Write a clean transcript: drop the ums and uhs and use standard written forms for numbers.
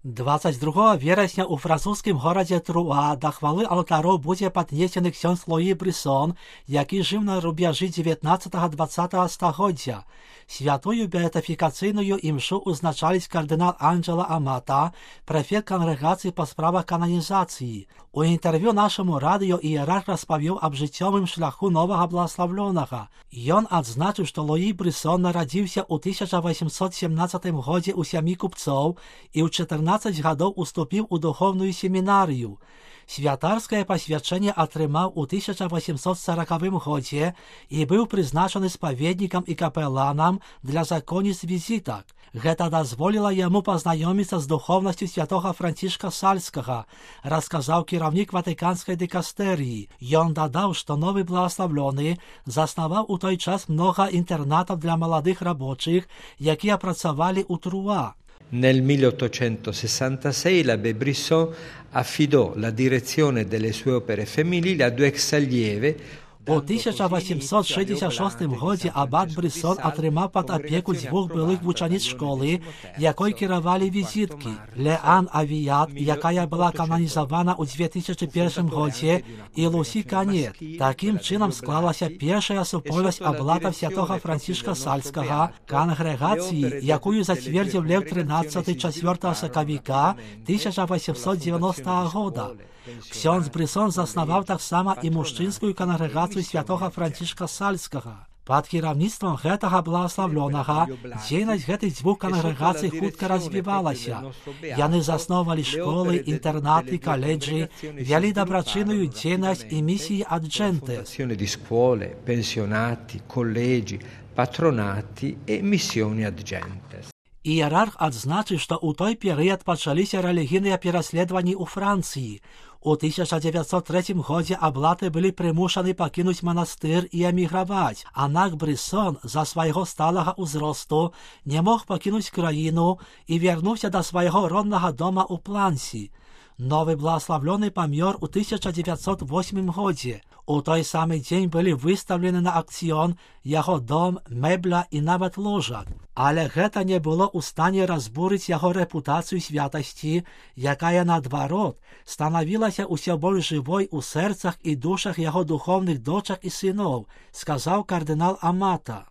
22 верасня ў французскім горадзе Труа да хвалы алтароў будзе паднесены ксёндз Луі Брисон, які жыў на рубяжы 19-20 стагоддзя. Святую беатыфікацыйную імшу узначаліць кардынал Анджела Амата, прэфект кангрэгацыі па справах кананізацыі. У інтэрв'ю нашаму радыё іерарх распавёў аб жыццёвым шляху новага бласлаўлёнага. Ён адзначыў, што Луі Брисон нарадзіўся ў 1817 годзе ў сям'і купцоў і ў 14 гадоў уступіў у духовную семінарыю. Святарскае пасвячэнне атрымаў у 1840 годзе і быў прызначаны спаведнікам і капеланам для законніц візітак. Гэта дазволіла яму пазнаёміцца з духовнасцю святога Францішка Сальскага, расказаў кіраўнік ватыканскай дыкастэрыі. Ён дадаў, што новы благаславлёны заснаваў у той час многа інтэрнатаў для маладых рабочых, якія працавалі ў Труа. Nel 1866 l'abbé Brisson affidò la direzione delle sue opere femminili a due ex allieve. У 1866 годзе абат Брисон атрымаў пад апеку дзвюх былых вучаніц школы, якой кіравалі візіткі. Леан Авіят, якая была кананізавана ў 2001 годзе, і Лусі Канет. Такім чынам склалася першая супольнасць аблатаў святога Францішка Сальскага, кангрэгацыі, якую зацвердзіў Лев XIII 4 сакавіка 1890 года. Ксёндз Брисон заснаваў таксама і мужчынскую кангрэгацыю святога Францішка Сальскага. Пад кіраўніцтвам гэтага благаславлёнага дзейнасць гэтых дзвюх кангрэгацый хутка развівалася. Яны засноўвалі школы, інтэрнаты, каледжы, вялі дабрачынную дзейнасць і місіі аджэнтэс. Di scuole, pensionati, collegi, patronati e missioni adgentes. Іерарх адзначыў, што ў той перыяд пачаліся рэлігійныя пераследаванні ў Францыі. У 1903 годзе аблаты былі прымушаны пакінуць манастыр і эміграваць, аднак Брисон за свайго сталага ўзросту не мог пакінуць краіну і вярнуўся да свайго роднага дома ў Плансі. Новы благаславлёны памёр у 1908 годзе. У той самы дзень былі выстаўлены на акцыён яго дом, мэбля і нават ложак. Але гэта не было ў стане разбурыць яго рэпутацыю святасці, якая, наадварот, станавілася ўсё больш жывой у сэрцах і душах яго духовных дочак і сыноў, сказаў кардынал Амата.